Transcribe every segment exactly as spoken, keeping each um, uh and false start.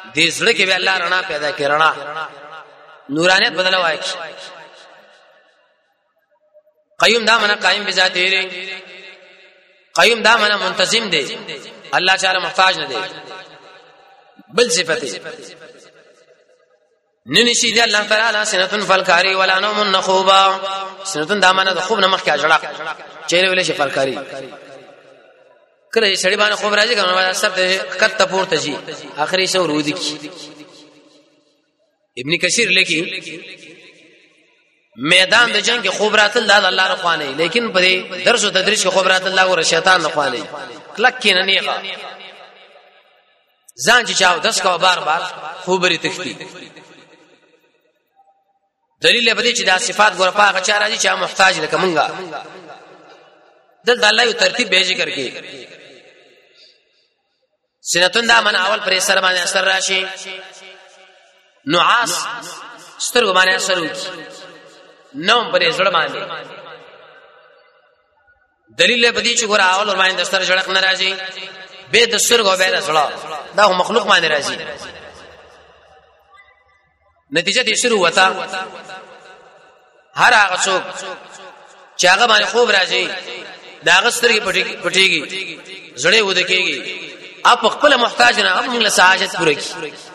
دې زړه کې به الله رڼا پیدا کړي رڼا نورانیت بدل وای قیوم دا معنا قائم بذات دی قیوم دا معنا منتظم دی الله تعالی محتاج نه دی بل صفته ننشي دی الله تعالی سنتن فالکاری ولا نوم نخوبا سنتن دا معنا د خوب نه مخ کې اجړه چیرې ویلې شي فالکاری کله سړي باندې خوب راځي کنه سب کته پورته جي اخري شو رودي کی ابن کثیر لیکي میدان د جنگ کې خوب راتل د الله رخوانه لیکن په درس او تدریس کې خوب راتل الله او شیطان رخوانه کلک کې نه نیغه ځان چې چاو دس کا بار بار خوب لري تختی دلیل به دي چې دا صفات ګور پاغه چا راځي چې محتاج لکه مونږه دل د الله یو ترتیب به ذکر کې سنتون دا من اول پر سر باندې اثر راشي نعاس سترګو باندې اثر وکي نوم پر زړه باندې دلیل به دي چې ګور اول ور باندې ستر جړق ناراضي به د سترګو به زړه دا مخلوق باندې راځي نتیجه دې شروع وتا هر هغه څوک چې هغه باندې خوب راځي دا غسترګي پټي پټيږي زړه ود کېږي اپ خپل محتاج نه هم له ساجت پوره کی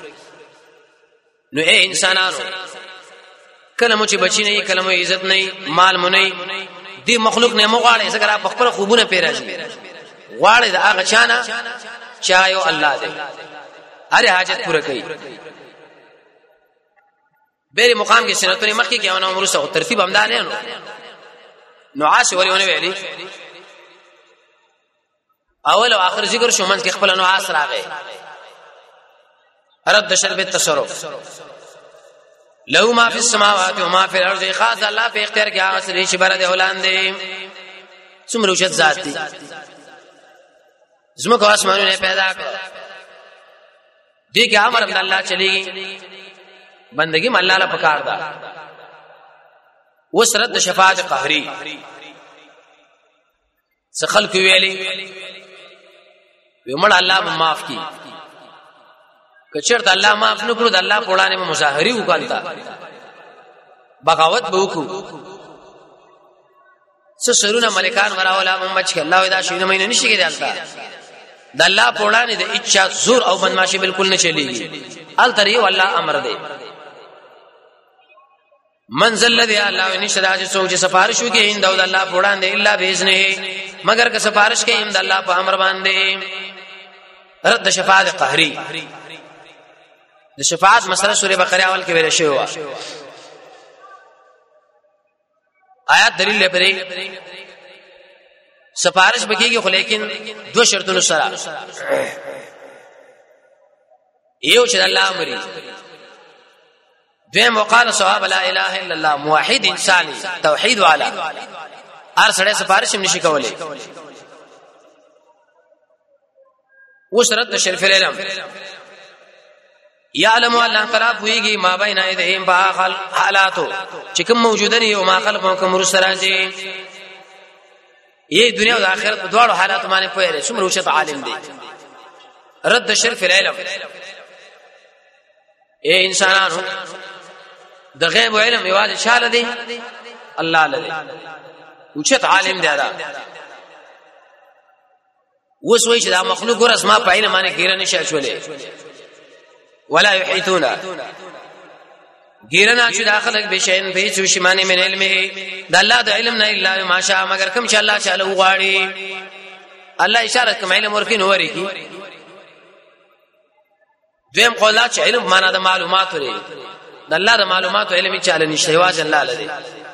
نو اے انسانانو کله مو چې بچی نه کله مو عزت نه مال مو نه دی مخلوق نه مغواړي څنګه اپ خپل خوبونه پیراځي غواړي دا هغه چانه چایو الله دې هر حاجت پوره کوي بیره مقام کې سنتونه مخکې کې او نو مرسته ترتیب همدار نه نو عاش ولونه ویلي اول او اخر ذکر شو من کې خپل نو عاص راغی رد شرب التصرف لو ما فی السماوات و ما فی الارض خاص الله په اختیار کې هغه سره چې بر د هلاندې څومره وشت ذات دي زمکو اسمانونه پیدا کړ دې کې امر د الله چلیږي بندگی م الله له پکار دا وسرت شفاعت قهری سخل کو ویلي ومړ الله معاف کی کچرته الله معاف نکړو د الله په وړاندې مظاهري وکړتا بغاوت به وکړو څه سرونه ملکان وراولا محمد چې الله دا شي نه مینه نشي کېدالتا د الله په وړاندې د اچا زور او بدمعشي بالکل نه چلیږي ال تری والله امر دی منزل الذي الله نشدا چې څوک چې سفارش وکړي هند او د الله په وړاندې الا باذنه مگر که سفارش کوي هند الله په امر باندې رد شفاعت قهري د شفاعت مسله سوره بقره اول کې ویل شوی و آیات دلیل لري سفارش بکیږي خو لیکن دو شرطونو سره یو چې الله امري دیم وقال ثواب لا اله الا الله موحد انساني توحید والا هر سره سفارش نشي کولای وشرط شرف العلم يعلم الله تعالی پويږي ما بین ایدهم باخل حالاتو چې کوم موجوده دي او ما خلق کوم رسراجي یي دنیا او آخرت په دواړو حالاتو باندې پوهه څومره وشت عالم دي رد شرف العلم اے انسانانو د غیب علم یوازې شاله دي الله لري وشت عالم دی دا وس وای چې دا مخلوق ور اسما په علم باندې ګیره نشي چولې ولا يحيطون ګیره نه چې داخله بشین په هیڅ شي باندې من علمه د الله د علم نه الا ما شاء مگر کوم چې الله تعالی وغواړي الله اشاره کوم علم ورکین ورکی دیم قولات چې علم معنا د معلومات لري د الله د معلومات او علم چې علي نشي واجب الله لري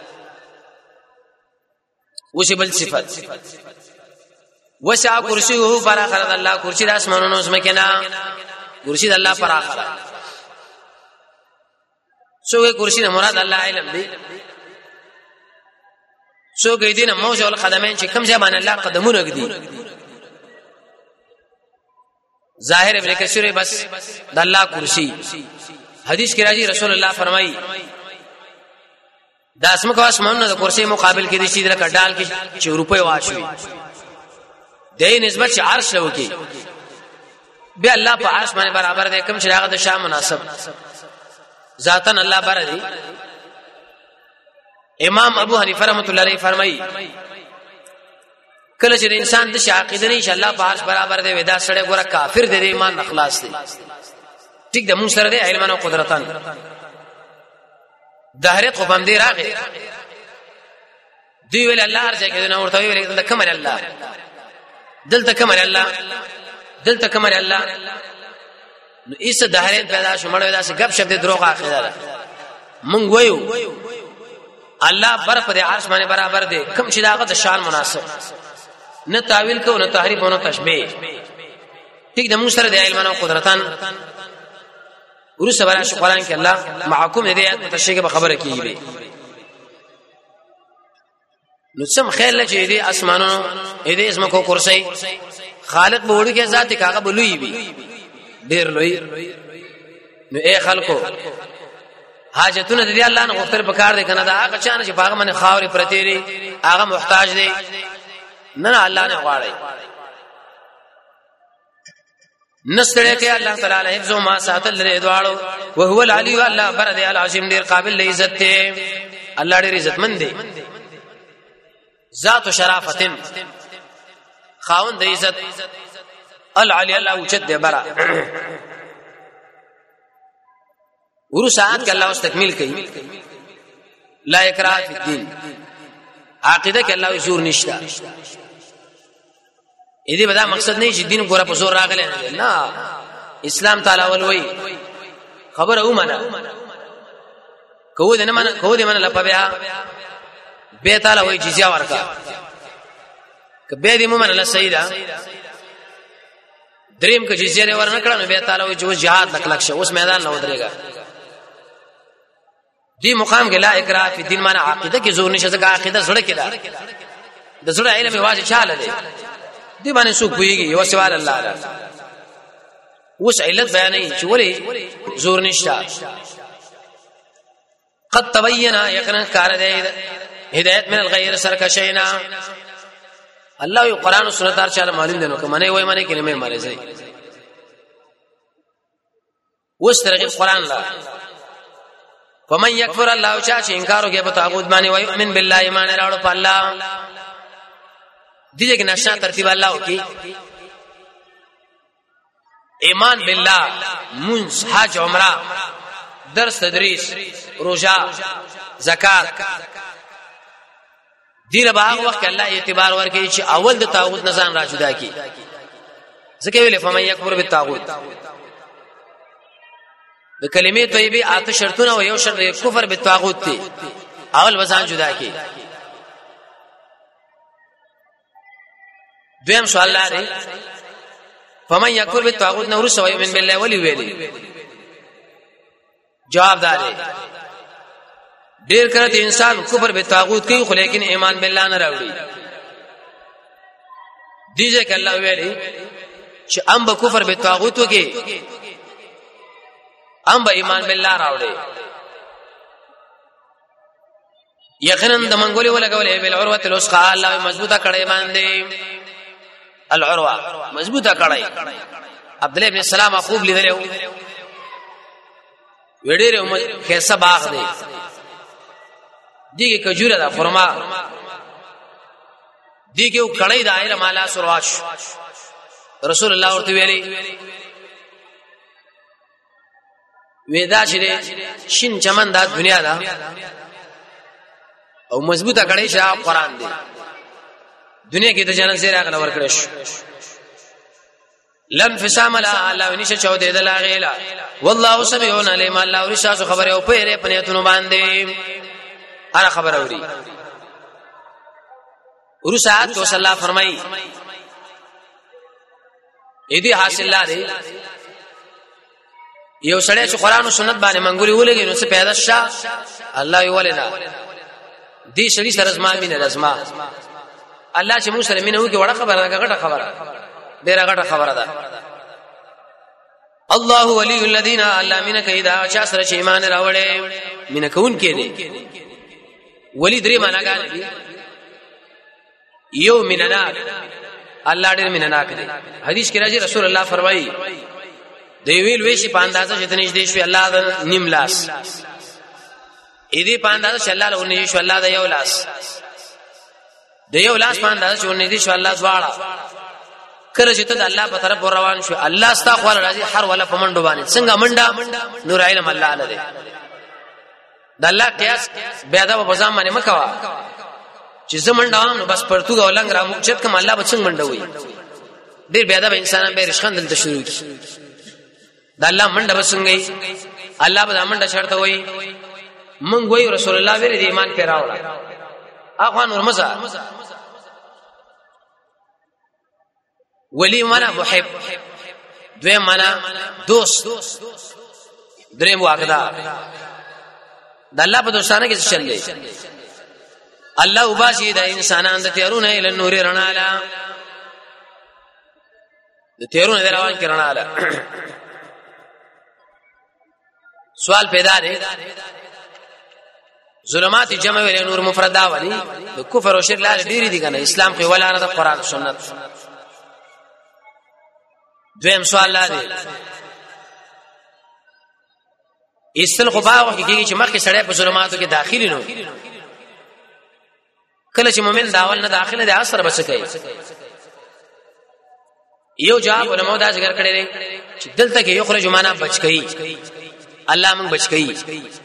وشي بل صفات وسع کرسیه پر اخر الله کرسی د اسمانونو زمکنا کرسی د الله پر اخر څوګه کرسی نه مراد الله علم دی څوګه دینه موضوع القدمین چې کوم ځای باندې الله قدمونه کړي ظاهر ابن کثیر بس د الله کرسی حدیث کې راځي رسول الله فرمایي د اسمکو اسمانونو د کرسی مقابل کې دي چې دلته ډال کې چې روپے واشوي دې نسبت چې عرش لوکي بیا الله په عرش باندې برابر دی کوم چې هغه د شان مناسب ذاتن الله بر دی امام ابو حنیفه رحمۃ اللہ علیہ فرمایي کله چې انسان د عقیده نه انشاء الله په عرش برابر دی ودا سره ګوره کافر دی ایمان اخلاص دی ټیک د مون سره دی علم او قدرتان دهرت خو باندې راغی دی ویل الله ارجه کې نه ورته ویل د کمر الله دلته کمر الله دلته کمر الله نو ایسه دهرت پیدا شو مړ ودا سه غب شپ دي دروغه عقیده مونږ وایو الله بر په عرش باندې برابر دی کوم چې داغه د شان مناسب نه تعویل کو نه تحریف او نه تشبیه ټیک د مون سره د علم او قدرتان ورسره برا شو قرآن کې الله معکوم دې متشکه به خبره کیږي نو سم خیر لچې دې اسمانونو دې اسمه کو کرسي خالق به وړي کې ذات کاغه بلوي وي ډېر لوی نو اے خلکو حاجتونه دې الله نه غوښتل پکار دي کنه دا هغه چانه چې باغ باندې خاورې پرتی دي هغه محتاج دي نه نه الله نه غواړي نستړی کې الله تعالی حفظ ما ساتل لري دواړو او هو العلی الله برد العظیم ډیر قابل ل عزت دی الله ډیر عزت مند دی ذات شرافتن خاوند د عزت العلی الله اوچت دی برا ورو ساعت کې الله اوس تکمیل کوي لا اکراه فی الدین عقیده کې الله زور نشته اې دې بدا مقصد نه چې دین ګوره په زور راغلی نه اسلام تعالی ولوي خبره ومنه کو دې نه منه کو دې منه لپاره بیا به تعالی وای جزیه ورکا کبه دې مومن الله سیدا دریم کې جزیه ورنکړه نو به تعالی وای جو jihad لک لک شه اوس میدان نه ودرېګا دی مقام کې لا اکراه فی الدین معنا عقیده کې زور نشه ځکه عقیده زړه کې ده د زړه علم واجب چاله دی دی باندې سو کویږي یو سوال الله تعالی اوس علت بیانې چې ولی زور نشته قد تبین یقینا کار دی هدایت من الغیر سرکشینا الله یو قران او سنت دار چاله معلوم دي نو کمنه وای منه کې نه مې زي اوس ترغه قران لا ومن یکفر الله چا چې انکار وکړي په طاغوت باندې وای من بالله ایمان راوړ په الله دغه کې نشه ترتیب الله وکي ایمان بالله منز حج عمره درس تدریس روزه زکات دیر به هغه وخت الله اعتبار ورکړي چې اول د طاغوت نظام را جدا کی ځکه ویل فمن یکفر بالطاغوت د کلمې طیبه اته شرطونه او یو شرط کفر بالطاغوت دی اول وزن جدا کی دویم سوال لري فمن یکفر بالطاغوت نور سو یمن بالله ولی ویلی جواب داري ډیر کړه انسان کفر بالطاغوت کوي خو لیکن ایمان بالله نه راوړي دیږي ک الله ویلی چې ام به کفر بالطاغوت وکي ام به ایمان بالله راوړي یقینا د منګولې ولګولې بل عروه الوثقه الله مضبوطه کړي باندې العروه مضبوطه کړي عبد الله ابن سلام خوب لیدلو وړي ره کیسه باغ دی دیګه کجوره دا خرما دیګه کړي دایره مالا سرواش رسول الله ورته ویلي ودا چې شین چمن دا دنیا دا او مضبوطه کړي چې قرآن دی دنیا کې د جنت زیره غل ور کړی شو لن فسام لا الله ونشه چاو دې دلا غیلا والله سميعون علیم الله ورشاسو خبره او پیره پنیتونو باندې هر خبر اوري ورسات کو صلی الله فرمای اې دې حاصل لري یو سړی چې قران او سنت باندې منګوري ولګي نو څه پیدا شه الله یې ولنا دې سړي سره زما مين رزما الله چې موږ سره مين وو کې وړه خبره ده غټه خبره ډیره غټه خبره ده الله ولي الذين الله مين کیدا چې سره چې ایمان راوړې مين کون کې دي ولی درې معناګان دي یو مینناک الله ډېر مینناک دی حدیث کې راځي رسول الله فرمایي دی ویل وی شي په اندازه چې تنيش دی شو الله د نیم لاس اې دې په اندازه چې الله له ونی شو الله د یو لاس د یو لاس په اندازه چې ونی دی شو الله زواړه کله چې ته د الله په طرف روان شو الله استغفر راځي هر ولا په منډو باندې څنګه منډه نور علم الله له دې د الله قیاس بیا دا په ځام باندې مکوا چې زمونډه نو بس پرتګ ولنګ را مقصد کوم الله به څنګه منډه وي ډیر بیا دا انسانان به رښخندل ته شروع کی د الله منډه بسنګي الله به منډه شرط وي مونږ وی رسول الله ویل دی ایمان پر راوړه اخوان ورمزه ولی معنا محب دوی معنا دوست دریم واقدا د الله په دوستانه کې څه چل دی الله وباسي د انسانان د تیرونه ال نور رڼا لا د تیرونه روان کې رڼا لا سوال پیدا دی ظلمات جمع ویل نور مفرد دا ونی د کفر او شرک لاره ډیری دي کنه اسلام خو ولا نه د قران او سنت دویم سوال لا دی استل خو باغ کې چې مخکې سړی په ظلماتو کې داخلي نو کله چې مؤمن داول نه داخله دي اثر بچ کوي یو جواب علماء دا ذکر کړی دی چې دلته کې یو خرج معنا بچ کوي الله موږ بچ کوي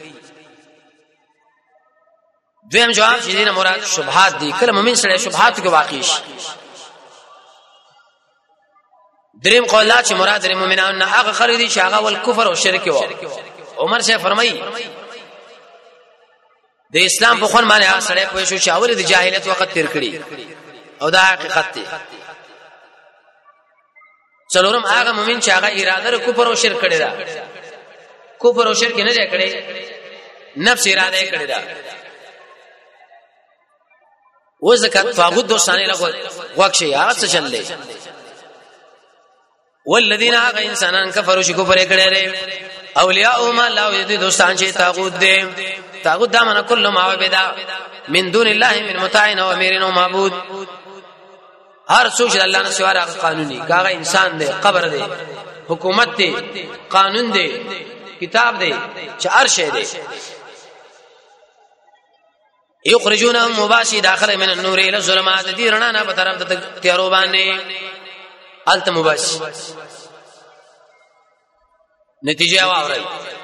دویم جواب چې دینه مراد شبهات دي کله مؤمن سره شبهات کې واقع شي دریم قولات چې مراد د مؤمنانو نه هغه خلک دي چې هغه ول کفر او شرک و عمر شه فرمایي د اسلام په خون باندې هغه سره په شو چې اول د جاهلیت وخت تیر کړي او دا حقیقت دی څلورم هغه مؤمن چې هغه اراده ر کفر او شرک کړي دا کفر او شرک نه لري کړي نفس اراده کړي دا و زکات طاغوت دوستانه لغو وقشي هغه څه چللې والذین هغه انسانان کفروا شي کفر کړي لري اولیاء ما الله دې دوستان چې طاغوت دې طاغوت دا من کله ما عبدا من دون الله من متاع او امیر او معبود هر څوک چې الله نه سوا راغ قانوني هغه انسان دی قبر دی حکومت دی قانون دی کتاب دی چې هر شی دی یخرجونهم مباشر داخله من النور الى الظلمات دي رڼا نه په طرف د تیارو باندې الت مباشر نتیجه واوري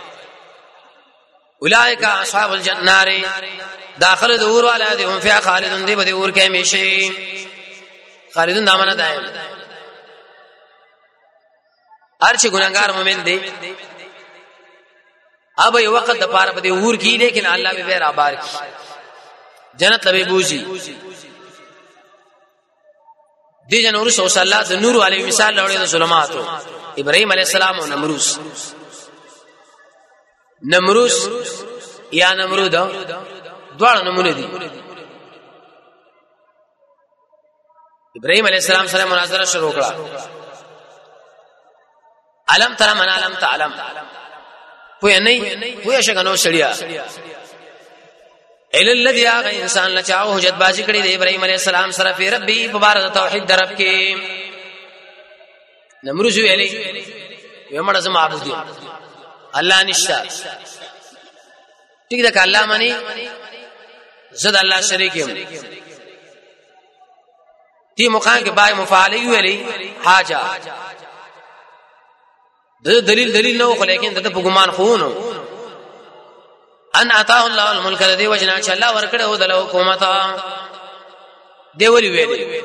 اولئک اصحاب الجنه داخله د اور والا دي هم فيها خالدون دي به اور کې همیشه خالدون دامنه دائم هر چې ګناګار مومن دي اب یو وخت د پاره په اور کې لیکن الله به بیر آبار کی جنت لبه بوزي دي جنور صلی الله علیه نور علی مثال لوړې د ظلماتو ابراهيم عليه السلام او نمروز نمروز یا نمرود دواړه نمونه دي ابراهيم عليه السلام سره مناظره شروع کړه علم تر من علم تعلم پوه نه پوه شګنو سړیا ال الذي اغ انسان لچاو حجت بازی کړي د ابراهيم عليه السلام سره په ربي مبارک توحید درب کې نمروز ویلي یمړه زما معبود دي الله نشتا ټیک ده ک الله مانی زد الله شریک یم تی مقام کې بای مفاعلی ویلي حاجه د دلیل دلیل نو خو لیکن د په ګمان خونو ان عطاه الله الملك الذي وجنا چې الله ورکړه او د حکومت دی ویلي ویلي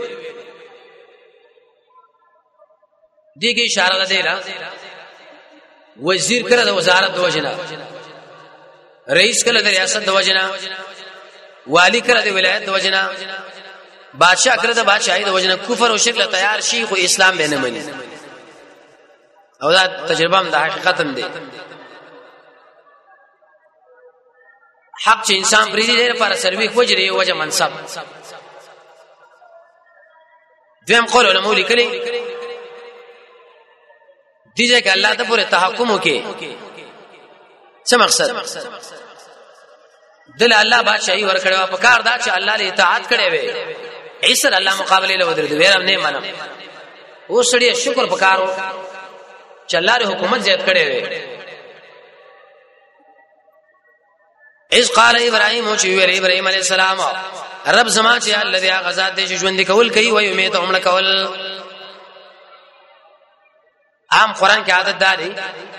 دیږي اشاره ده را وزیر کړه د وزارت د وجنا رئیس کړه د ریاست د وجنا والی کړه د ولایت د وجنا بادشاہ کړه د بادشاہي د وجنا کفر او شرک تیار شي خو اسلام به نه مني او دا تجربه هم د حقیقت هم دي حق چې انسان پریدي لري پر سروي وجري وجه منصب دیم قول علماء لیکلي دیجه کہ اللہ ته پورے تحکم وکي څه مقصد دل الله بادشاہي ور کړو په کار دا چې الله له اطاعت کړي وي ایسر الله مقابله له ودرې ویرم نه منم او سړي شکر پکارو چې الله ر حکومت زیات کړي وي. اذ قال ابراهيم چې ویل ابراهيم عليه السلام رب زما چې الذي غزاد دې ژوند کول کوي او یمه ته عمل کول. عام قران کې عادت داري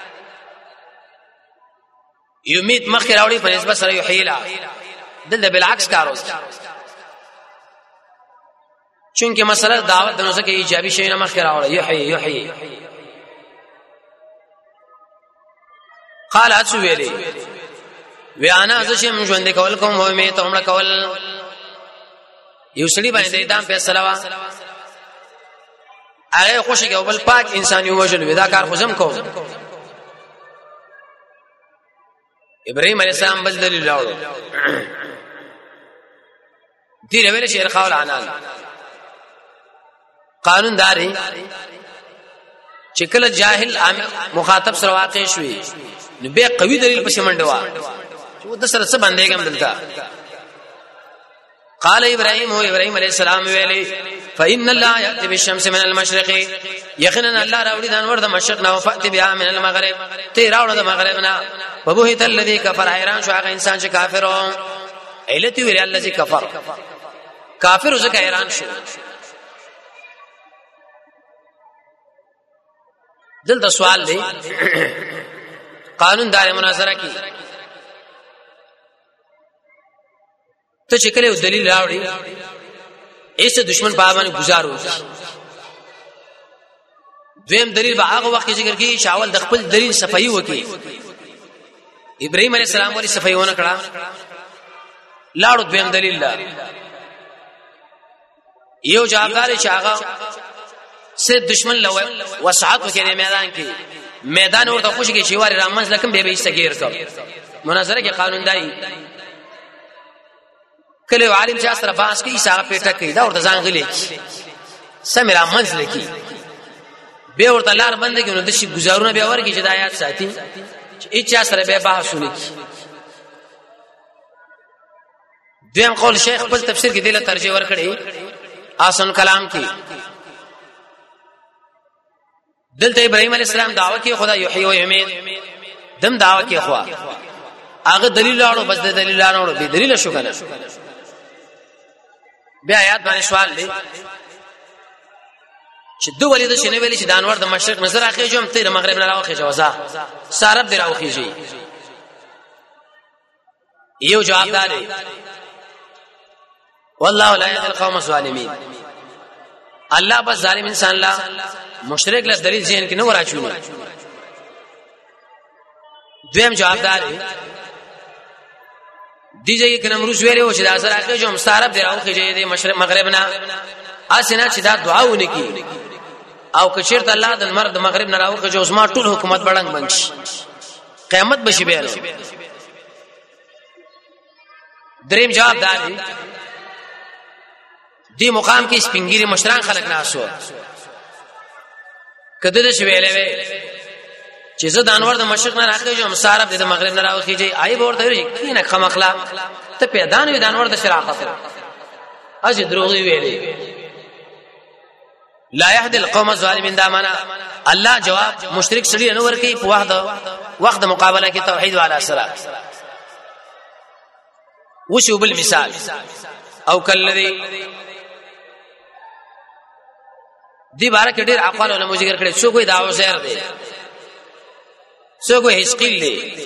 یمید مخکې راوړي په نسبت سره یحیلا دلته بالعکس کارو چونکه مسله دعوت د نو څخه ایجابي شي نه مخکې راوړي یحیی یحیی. قال اتو ویلي ویانا ز شم ژوند کول کوم او می ته عمر کول. یو سړي باندې دام فیصله وا هغه خوشي او بل پاک انسان یو وجل ودا کار خوشم کوم. ابراهيم عليه السلام بل دلیل راوړ دې ویل شي رخاول عنان قانون داري چې کله جاهل مخاطب سره واقع شوي نو به قوي دلیل په شمنډوا چې د سره څه باندې کوم دلته. قال ابراهيم هو ابراهيم عليه السلام ویلي فإن الله يأتي بالشمس من المشرق يقينا الله راوړي د انور د مشرق نه وفات بها من المغرب ته راوړه د مغرب نه. وبهت الذي كفر حیران شو هغه انسان چې کافر او علت ویل الذي كفر کافر زکه حیران شو. دلته سوال دی قانون دار مناظره کی ته چې کله دلیل راوړي ایسه دشمن په باندې گزارو. دویم دلیل به هغه وخت ذکر کی شاول د خپل دلیل صفائی وکي. ابراهيم عليه السلام ولې صفائی ونه کړه لاړو دویم دلیل لا یو جوابدار چې هغه سه دشمن لو وسعت وکړي میدان کې میدان ورته خوشي کې شیوار رامنځ لکم به به استګیر کو. مناظره کې قانون دای کله عالم چې سره باس کې حساب پیټه کوي دا ورته ځان غلي سم رامنځ لکی به ورته لار باندې کې نو د شي گزارونه به ورګي چې د آیات ساتي اچا سره به بحثونه کی. دویم قول شیخ په تفسیر کې دله ترجمه ورکړي آسن کلام کې دلته ابراهيم عليه السلام دعوه کې خدا یحیی و یمیت دم دعوه کې خوا هغه دلیل راوړو بس د دلیل راوړو به دلیل شو کنه. بیا آیات باندې سوال دی چې دوه ولید شنه ویل چې د انور د مشرق نظر اخی جوم ته د مغرب نه راوخی جوازه سارب دی راوخیږي. یو جواب دی والله لا يهدي القوم الظالمين الله بس ظالم انسان لا مشرک له دلیل ذهن کې نه وراچونه. دویم جواب دی دیږي کنه امروز ویلو چې د اثر اخی جوم سارب دی راوخیږي د مشرق مغرب نه اسنه چې دا دعاونه کی او کچیرته الله د مرد مغرب نه راوخه جو اسما ټول حکومت بڑنګ بنشي قیامت بشي به. دریم جواب دی دی مقام کې سپینګيري مشران خلق ناسو کده د شویلې وي چې زه د انور د مشرق نه راخه جو مسارب د مغرب نه راوخیږي آی ورته وي کینه خمخلا ته پیدا نه د انور د شراقت اجه دروغي ویلې لا يهدي القوم الظالمين دا معنا الله جواب مشرک سړي انور کوي په وخت وخت مقابله کې توحید والا سره وشو بالمثال او کلذي دی بارے کې ډېر اقوال علماء ذکر کړي څو کوئی داو شعر دی څو کوئی حسقیل دی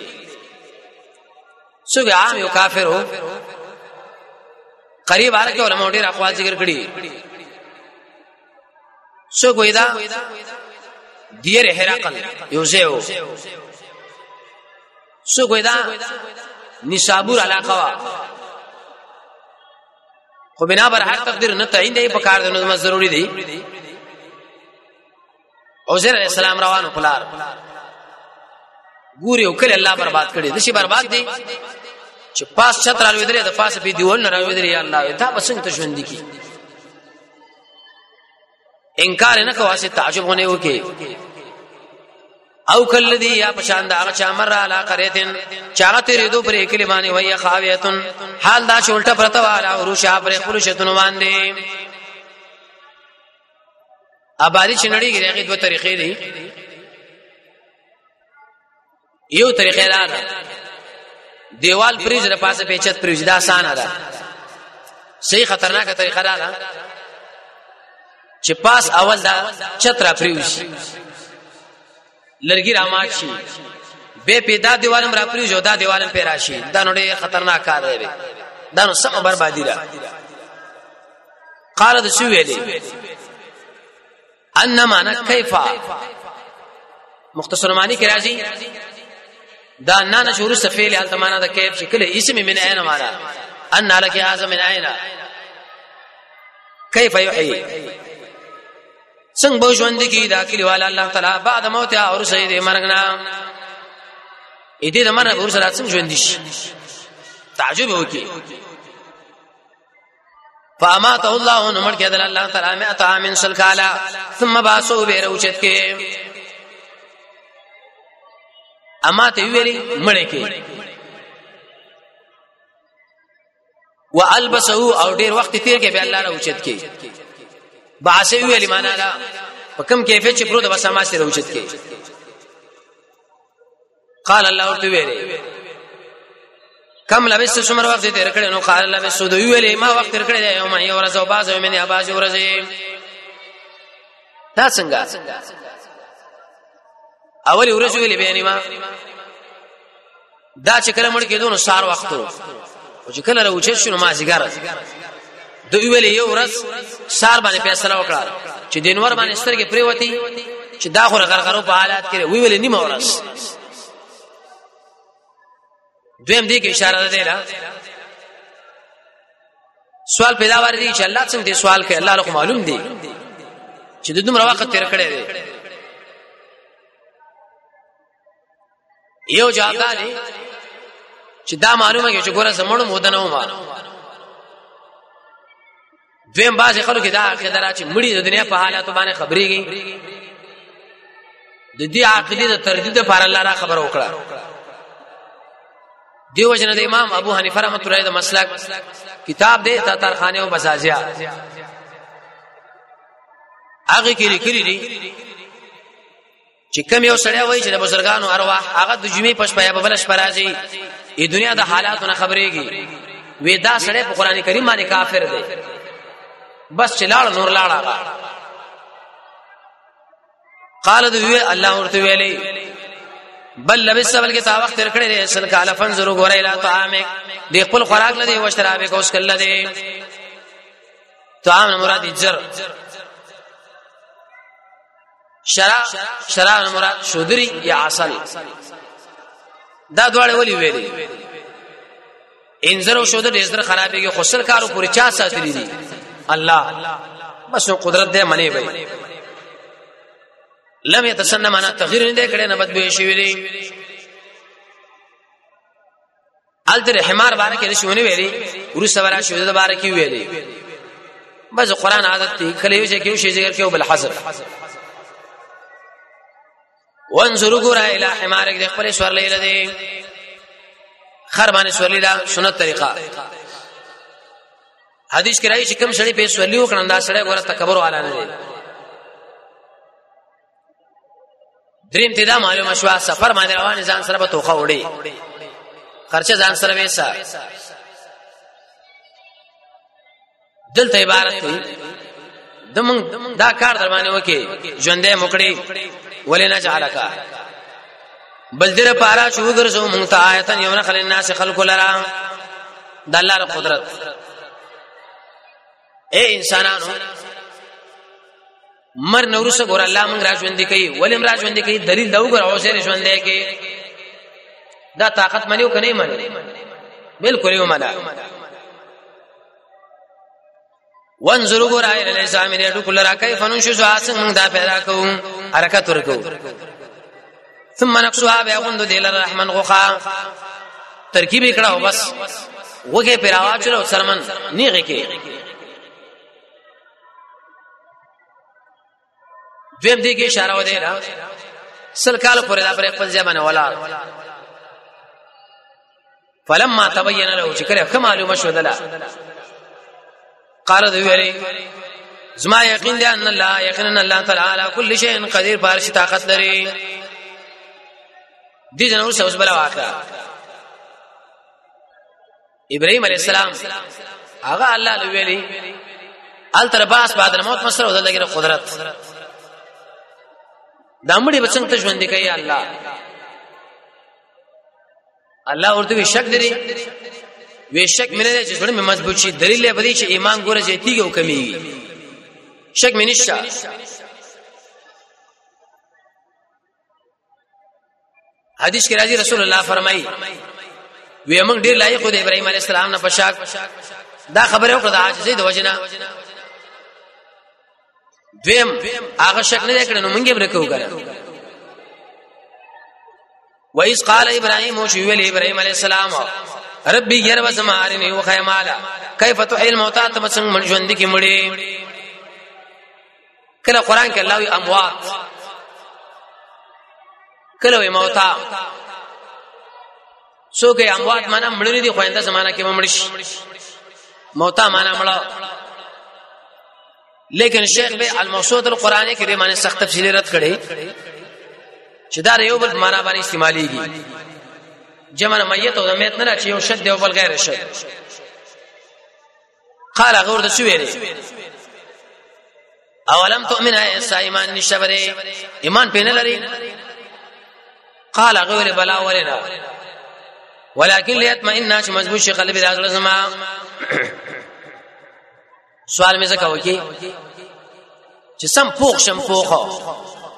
څو عام یو کافر هو قریب بارے کې علماء ډېر اقوال ذکر کړي. سو کوئی دا دیر هرقل یوزیو سو کوئی دا نشابور علاقه وا خو بنا بر هر تقدیر نه تعین دی په کار د نظم ضروری دی. عزیر علیہ السلام روانو پلار ګوري او کله الله برباد کړي د شي برباد دی چې پاس چتر الوي درې د پاس په دیول نه راوي درې یا الله دا بسنګ ته ژوند کی انکار نه کواسه تعجب ہونے وکي او کلذي یا پشان دا چا مر علا قريتن چاغت ریدو پر کلمانه وهي خاویتن حال دا شولټه پرته والا وروشا پر خلوشتن باندې ابادي چنړي غيغه دوه طریقې دي یو طریقې دا ده دیوال پریز د پاسه پیچت پریز دا آسان ده صحیح خطرناک طریقه ده چې پاس اول دا چترا پریوش لرګي رامات شي به پیدا دیوالم را پریوش او دا دیوالم پیراشي دا نو ډېر خطرناک کار دی دا نو سم بربادي ده قال د شو ویلي ان معنا کیف مختصر معنی کې راځي دا نه شروع سفیل حالت معنا د کیف شکل اسم من عین معنا ان لك اعظم من عین کیف یحیی څنګه به ژوند کی دا کلی والا الله تعالی بعد موت او سید مرغنا اې دې د مرغ ور سره څنګه ژوند شي تعجب وکي فاماته الله نمر کې الله تعالی مئات عام سل کالا ثم باسو به روچت کې اماته ویلي مړ کې والبسه او ډیر وخت تیر کې به الله روچت کې باسه ویلي معنا دا په کوم کیفیت چې پرو د بسما سره روچت کې قال الله تعالی کم لبست سمر وخت تیر کړي نو قال الله بسود ویلې ما وخت تیر کړي یو ما یو ورځ او باز یو منه باز ورځ دا څنګه اول ورځ ویلې به نیما دا چې کله مړ کېدو نو سار وختو او چې کله راوچې شنو ما زیګار دوی ویلې یو ورځ سار باندې فیصله وکړه چې دینور باندې سترګې پریوتی چې دا خو غرغرو په حالات کې وی ویلې نیمه ورځ دویم دی کې اشاره ده را سوال پیدا وردی چې الله څنګه دې سوال کوي الله له معلوم دی چې د دومره وخت تیر کړی دی یو جاګه دی چې دا معلومه کې چې ګوره زمونږ مودنه و ما دویم باز خلکو کې دا عقیده چې مړی د دنیا په حالات باندې خبرېږي د دې عقیده د تردید لپاره الله را خبر وکړه دیو جن د امام ابو حنیفه رحمۃ اللہ علیہ مسلک کتاب دے تاتار خانه او بسازیا هغه کې لیکلي دي چې کوم یو سړی وایي چې د بزرګانو ارواح هغه د جمعې پښ پیا ببلش پرازي ای دنیا د حالاتونو خبرېږي وې دا سړی په قران کریم باندې کافر دی بس چلاړ نور لاړه قال دوی الله ورته ویلي بل لبس بل کې تا وخت تر کړی دی سل کاله فنظروا غره اله طعامک دی خپل خوراک لدی او شرابک اوس کله دی طعام مراد اجر شراب شراب مراد شودری یا عسل دا دواړه ولي ویلي انذر او شودر دې زر خرابېږي خسر کارو پوری چا ساتلی دي الله بس قدرت دې منی وي لم يتسنى معنا تغییر نه کړي نه بدبوي شي ویلي التر حمار بارکه رشونه ویلي ورس ورا شو د بارکه ویلي بس قران عادت دی کله یو چې کیو شي ذکر کیو بل حذر وانظروا غرا الى حمارک د خپل سور لیل دی خربانه سور لیلا سنت طریقه حدیث کې راځي چې کوم شړې په سور لیو کړه دا سړی ګوره تکبر والا نه دی دریم تدا معلومه شو سفر باندې روان ځان سره به توخه وړي خرچه ځان سره وېسا دلته عبارت دی دمون دا کار در باندې وکي ژوندې مکړي ولنا جعلک بل در پارا شو ګرځو مونږ ته آیتن یو نخل الناس خلق لرا د الله ر قدرت اے انسانانو مر نورس ګور الله مونږ راځوندې کوي ولیم راځوندې کوي دلیل دا وګور او سره ژوندې کوي دا طاقت منیو کني منی بالکل یو منا وانظروا غور ایل الاسلام دې ټول را کوي فنون شو اسنګ مونږ دا پیدا کوو حرکت ورکو ثم نقصها بيغند دل الرحمن غخا ترکیب کړه بس وګه پیراوا چلو سرمن نیغه کې دویم دې کې اشاره و دی را سل کال پورې دا پر خپل ځای باندې ولا فلما تبين له چې کړه معلومه شو دلا قال ذو ویری زما یقین دی ان الله یقینا الله تعالی کل شیء قدیر بارش طاقت لري دي جنور سوس بلا واقع ابراهيم عليه السلام هغه الله لویلی ال تر باس بعد الموت مسره ودلګره قدرت دامړي بچنګ ته ژوند کوي الله الله ورته وی شک دري وی شک مینه چې څونه مضبوط شي دلیل به دي چې ایمان ګوره زیاتیږي او کمیږي شک مې نشته حدیث کې راځي رسول الله فرمایي وی موږ ډیر لایق د ابراهيم عليه السلام نه پشاک دا خبره وکړه د عاجزۍ د وجنه دویم هغه شک نه کړنو موږ یې برکو کړه وَإِذْ قَالَ إِبْرَاهِيمُ وَشُوِّلِ إِبْرَاهِيمَ عَلَيْهِ السَّلَامُ رَبِّي يَرْبَ سَمَارِنِي وَخَيْمَالَ كيف تحيي الموتى تمسن من ژوند کی مړي کله قران کې الله وی اموات کله وی موتى سو کې اموات معنا مړي دي خوانده زمانہ کې مړ شي موتى معنا مړ لیکن شیخ به الموسوعه القرآنی کې دې معنی سخت تفصیل رد کړي چې دا یو بل معنا باندې استعماليږي جمع میت او میت نه چې یو شد او بل غیر شد قال غور د سویری اولم تؤمن اي ایمان نشبره ایمان پینه لري قال غور بلا ولنا ولكن ليطمئن چې مضبوط شي قلب راغله زما سوال مې زکه وکي چې سم پوښ شم پوخه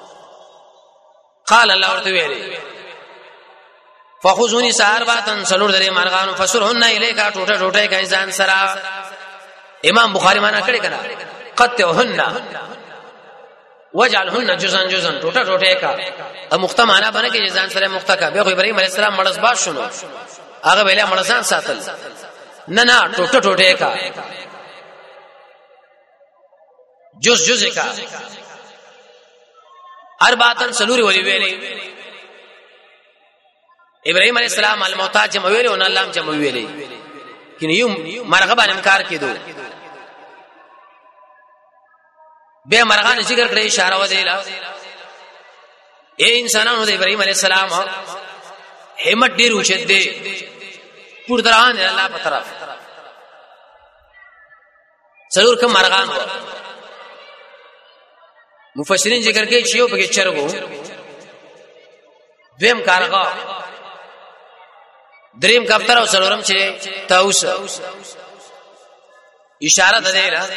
قال الله ورته ویلي فخذوني سار باتن سلور درې مارغان فسرهن الیکا ټوټه ټوټه کای ځان سرا امام بخاری معنا کړی کنا قطعهن وجعلهن جزءا جزءا ټوټه ټوټه کا ا مخته معنا باندې کې ځان سره مخته کا به ابراهيم عليه السلام مړس باز شنو هغه ویله مړسان ساتل نه نه ټوټه ټوټه کا جز جز کا اربعتن سلوري ولي ویلي ابراهيم عليه السلام الموتى جمع ویلي او الله جمع ویلي کینه یو مرغه باندې انکار کېدو به مرغان ذکر کړی اشاره و دیلا اے انسانانو د ابراهيم عليه السلام همت ډیر اوچت دی پور دران الله په طرف ضرور کوم مرغان مفسرین ذکر کوي چې یو پکې چرګو دویم کارغه دریم کفتر او څلورم چې تاوس اشاره ده دیره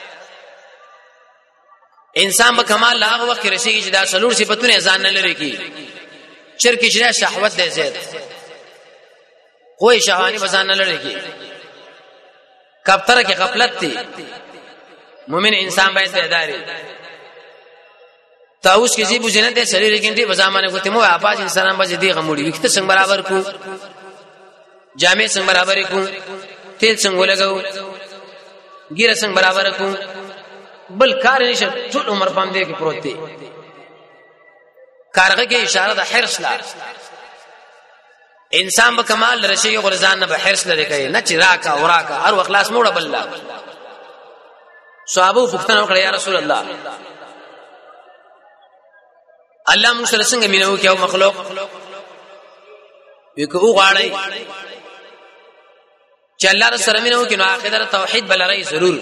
انسان به کمال لاغه وخت رسیږي چې دا څلور صفاتونه ځان نه لري کی شرک شره شهوت ده زید کوئی شهوانی بزان نه لري کی کفتر کې غفلت دي مومن انسان باید بیداری تاوس کې زی بوجنه ده سړي لګنټي بزامانه کوته مو اپاج انسانان به دي غموړي وخت څنګه برابر کو جامع څنګه برابر کو تیل څنګه لګاو ګیره څنګه برابر کو بل کار نشه ټول عمر باندې کې پروت دی کارغه کې اشاره ده حرص لا انسان به کمال رشي غرزان نه به حرص لري کوي نه چې راکا وراکا هر اخلاص موړه بل صحابه پوښتنه وکړه یا رسول الله الله موږ سره څنګه مينو کې او مخلوق وکړو غاړي چې الله سره مينو کې نو اخر توحید بل رہی ضرور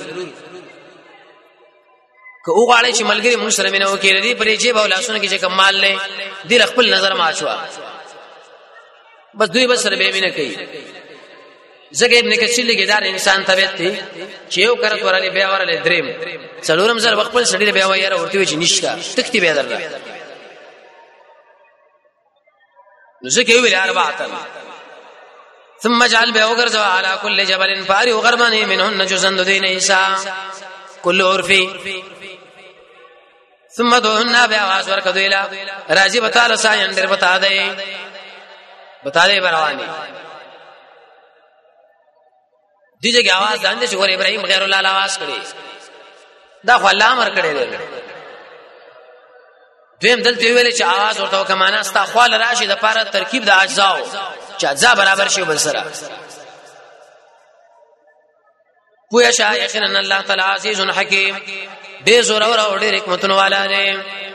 که او غاړي چې ملګری موږ سره مينو کې ردي پرې چې به لاسونه کې چې کمال لې دل خپل نظر ما شو بس دوی بس سره به مينه کوي زګ ابن کثیر لګیدار انسان طبيعت دی چې یو کرت ورالي بیا ورالي دریم څلورم زر خپل سړي بیا وایره ورته چې نشته تکتی به درل نزكي ویل اربعه ثم جعل بوغرز على كل جبل فاري وغربان منهن جزن دين عيسى كل عرفي ثم دهن بواز ورکدویلا راجی بتا لسا اندر بتا دے بتا دے بروانی دیجه کی आवाज داندې چې ور ابراهيم غیر الله आवाज کړي دا خو الله امر کړي دی دویم دلته ویل چې आवाज ورته کمانه استا خپل راشي د پاره ترکیب د اجزاء چې اجزاء برابر شي بل سره پویا شاه یقینا الله تعالی عزیز حکیم دې زور اور اور حکمتونه والا دی